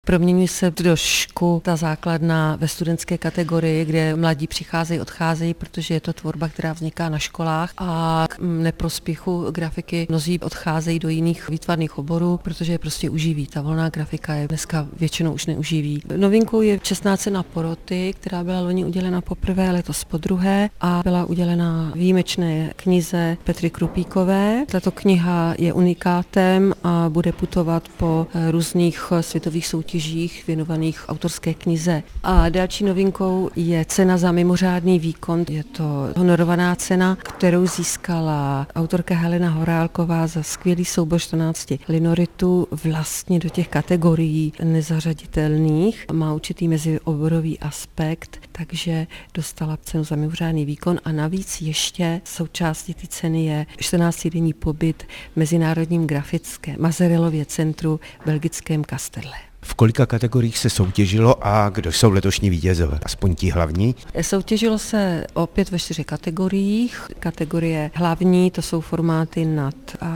Proměňuje se trošku ta základna ve studentské kategorii, kde mladí přicházejí, odcházejí, protože je to tvorba, která vzniká na školách a k neprospěchu grafiky mnozí odcházejí do jiných výtvarných oborů, protože je prostě uživí. Ta volná grafika je dneska většinou už neuživí. Novinkou je čestná cena poroty, která byla loni udělena poprvé, letos podruhé a byla udělena výjimečné knize Petry Krupíkové. Tato kniha je unikátem a bude putovat po různých světových soutěžích věnovaných autorské knize. A další novinkou je cena za mimořádný výkon. Je to honorovaná cena, kterou získala autorka Helena Horálková za skvělý soubor 14 linoritů vlastně do těch kategorií nezařaditelných. Má určitý mezioborový aspekt, takže dostala cenu za mimořádný výkon a navíc ještě součástí té ceny je 14denní pobyt v Mezinárodním grafickém Mazarelově centru v belgickém Kasterle. V kolika kategoriích se soutěžilo a kdo jsou letošní vítězové? Aspoň ti hlavní? Soutěžilo se opět ve 4 kategoriích. Kategorie hlavní, to jsou formáty nad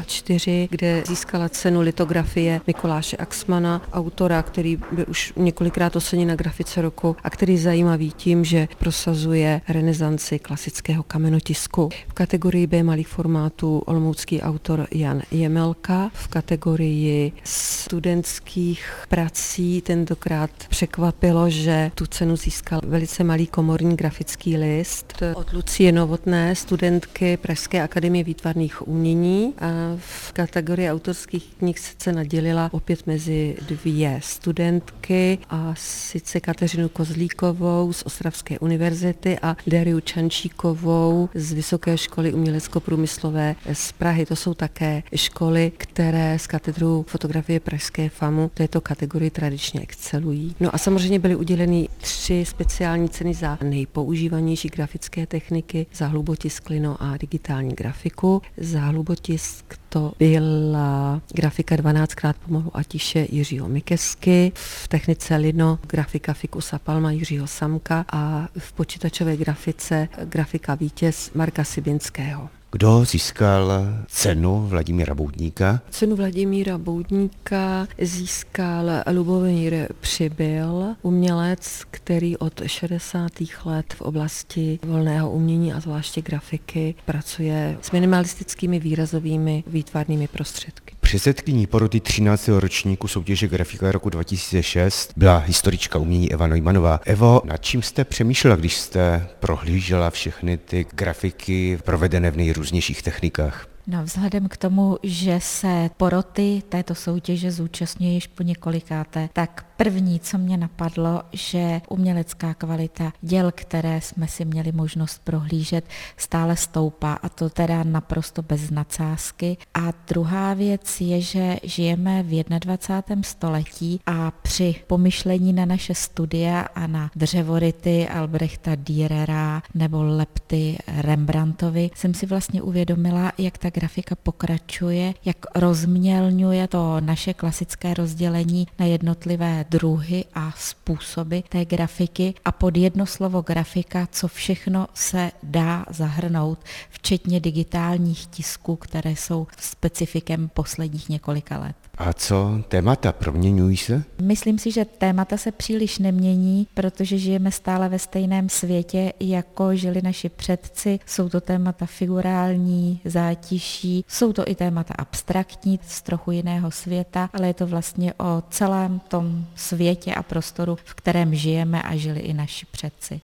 A4, kde získala cenu litografie Mikuláše Axmana, autora, který byl už několikrát oceněn na grafice roku a který je zajímavý tím, že prosazuje renesanci klasického kamenotisku. V kategorii B malých formátů olomoucký autor Jan Jemelka. V kategorii studentských prací tentokrát překvapilo, že tu cenu získal velice malý komorní grafický list od Lucie Novotné, studentky Pražské akademie výtvarných umění. A v kategorii autorských knih se cena dělila opět mezi 2 studentky, a sice Kateřinu Kozlíkovou z Ostravské univerzity a Dariu Čančíkovou z Vysoké školy umělecko-průmyslové z Prahy. To jsou také školy, které z katedru fotografie Pražské FAMu této kategorii tradičně excelují. No a samozřejmě byly uděleny 3 speciální ceny za nejpoužívanější grafické techniky, za hlubotisk, lino a digitální grafiku. Za hlubotisk to byla grafika 12x pomalu a tiše Jiřího Mikesky, v technice lino grafika Fikusa Palma Jiřího Samka a v počítačové grafice grafika Vítěz Marka Sibinského. Kdo získal cenu Vladimíra Boudníka? Cenu Vladimíra Boudníka získal Lubomír Přibyl, umělec, který od 60. let v oblasti volného umění a zvláště grafiky pracuje s minimalistickými výrazovými výtvarnými prostředky. Předsedkyní poroty 13. ročníku soutěže Grafika roku 2006 byla historička umění Eva Neumannová. Evo, nad čím jste přemýšlela, když jste prohlížela všechny ty grafiky provedené v nejrůznějších technikách? No, vzhledem k tomu, že se poroty této soutěže zúčastňuje již po několikáté, tak první, co mě napadlo, že umělecká kvalita děl, které jsme si měli možnost prohlížet, stále stoupá, a to teda naprosto bez nadsázky. A druhá věc je, že žijeme v 21. století a při pomyšlení na naše studia a na dřevority Albrechta Dürera nebo lepty Rembrandtovi jsem si vlastně uvědomila, jak ta grafika pokračuje, jak rozmělňuje to naše klasické rozdělení na jednotlivé druhy a způsoby té grafiky a pod jedno slovo grafika, co všechno se dá zahrnout, včetně digitálních tisků, které jsou specifikem posledních několika let. A co témata, proměňují se? Myslím si, že témata se příliš nemění, protože žijeme stále ve stejném světě, jako žili naši předci. Jsou to témata figurální, zátiší, jsou to i témata abstraktní z trochu jiného světa, ale je to vlastně o celém tom světě a prostoru, v kterém žijeme a žili i naši předci.